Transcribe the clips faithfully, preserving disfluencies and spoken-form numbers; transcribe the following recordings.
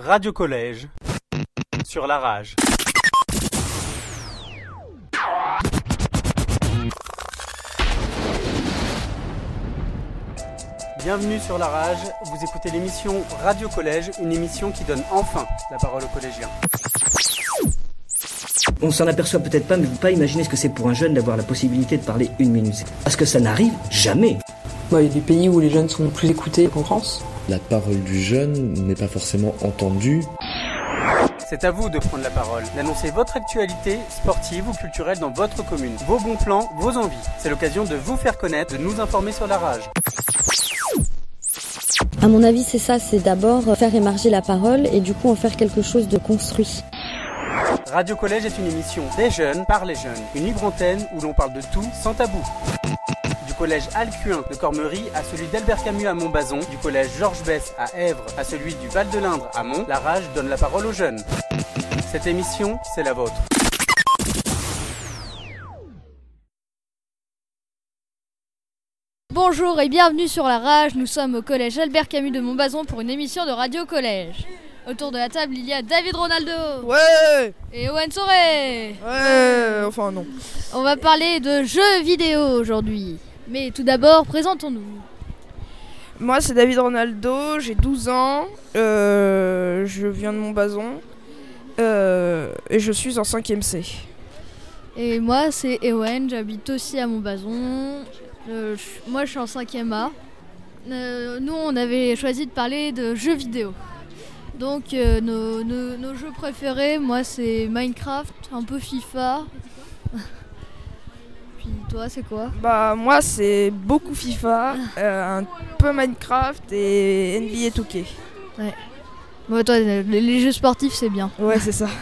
Radio Collège sur la rage. Bienvenue sur la rage, vous écoutez l'émission Radio Collège, une émission qui donne enfin la parole aux collégiens. On s'en aperçoit peut-être pas, mais vous ne pouvez pas imaginer ce que c'est pour un jeune d'avoir la possibilité de parler une minute. Parce que ça n'arrive jamais. Bah, il y a des pays où les jeunes sont plus écoutés qu'en France. La parole du jeune n'est pas forcément entendue. C'est à vous de prendre la parole, d'annoncer votre actualité sportive ou culturelle dans votre commune, vos bons plans, vos envies. C'est l'occasion de vous faire connaître, de nous informer sur la rage. À mon avis, c'est ça, c'est d'abord faire émerger la parole et du coup en faire quelque chose de construit. Radio Collège est une émission des jeunes par les jeunes, une libre antenne où l'on parle de tout sans tabou. Du collège Alcuin de Cormery à celui d'Albert Camus à Montbazon, du collège Georges Besse à Èvres à celui du Val de l'Indre à Mont, la rage donne la parole aux jeunes. Cette émission, c'est la vôtre. Bonjour et bienvenue sur la rage, nous sommes au collège Albert Camus de Montbazon pour une émission de Radio Collège. Autour de la table, il y a David Ronaldo. Ouais. Et Owen Soré. Ouais, enfin non. On va parler de jeux vidéo aujourd'hui. Mais tout d'abord, présentons-nous. Moi, c'est David Ronaldo, j'ai douze ans, euh, je viens de Montbazon euh, et je suis en cinquième C. Et moi, c'est Ewen, j'habite aussi à Montbazon. Euh, je, moi, je suis en cinquième A. Euh, nous, on avait choisi de parler de jeux vidéo. Donc euh, nos, nos, nos jeux préférés, moi c'est Minecraft, un peu FIFA. Puis toi c'est quoi? Bah moi c'est beaucoup FIFA, euh, un peu Minecraft et N B A deux K. Ouais. Bon toi les, les jeux sportifs c'est bien. Ouais c'est ça.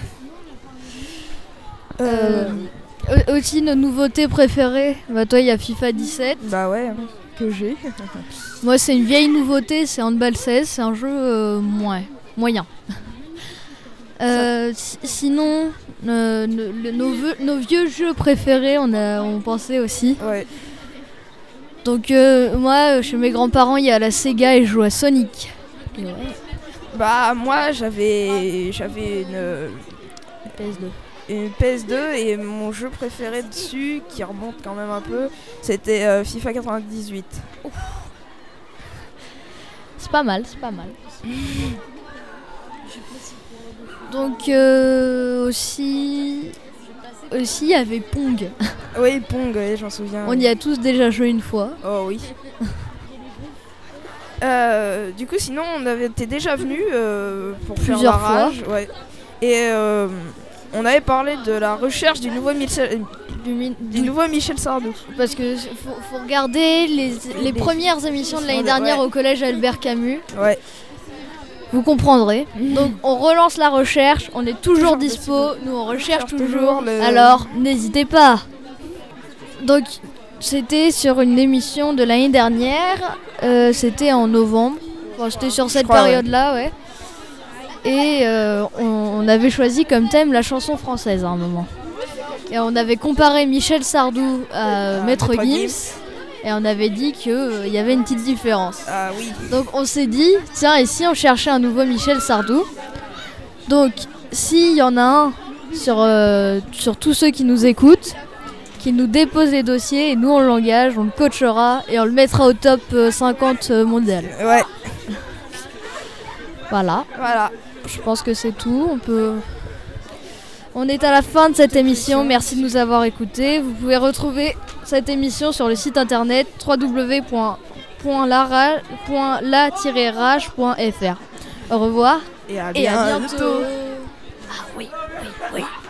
euh, euh, aussi nos nouveautés préférées, bah toi il y a FIFA dix-sept. Bah ouais, que j'ai. Moi c'est une vieille nouveauté, c'est Handball seize, c'est un jeu euh, moins. Moyen. euh, si, sinon, euh, nos, nos, nos vieux jeux préférés, on a, on pensait aussi. Ouais. Donc euh, moi, chez mes grands-parents, il y a la Sega et je joue à Sonic. Et ouais. Bah moi, j'avais, j'avais une, une P S deux. Une P S deux et mon jeu préféré dessus, qui remonte quand même un peu, c'était euh, FIFA quatre-vingt-dix-huit. Ouf. C'est pas mal, c'est pas mal. Donc euh, aussi, aussi il y avait Pong. Oui, Pong, ouais, j'en souviens. On y a tous déjà joué une fois. Oh oui. euh, du coup, sinon, on avait été déjà venus euh, pour plusieurs faire la rage, fois. Ouais. Et euh, on avait parlé de la recherche du nouveau Michel, du, mi- du nouveau Michel Sardou. Parce que faut, faut regarder les, les, les premières émissions de l'année dernière ouais. au collège Albert Camus. Ouais. Vous comprendrez. Donc on relance la recherche, on est toujours dispo, nous on recherche toujours, le... alors n'hésitez pas. Donc c'était sur une émission de l'année dernière, euh, c'était en novembre, enfin, c'était sur cette période-là, ouais. Et euh, on, on avait choisi comme thème la chanson française à un moment. Et on avait comparé Michel Sardou à ah, Maître Gims. Gims. Et on avait dit qu'il euh, y avait une petite différence. Ah oui. Donc on s'est dit, tiens, et si on cherchait un nouveau Michel Sardou? Donc s'il y en a un sur, euh, sur tous ceux qui nous écoutent, qui nous dépose les dossiers, et nous on l'engage, on le coachera et on le mettra au top euh, cinquante euh, mondial. Ouais. Voilà. Voilà. Je pense que c'est tout. On peut... On est à la fin de cette émission, merci de nous avoir écoutés. Vous pouvez retrouver cette émission sur le site internet w w w point la tiret rage point f r. Au revoir et à, et à bientôt. bientôt. Ah oui, oui, oui.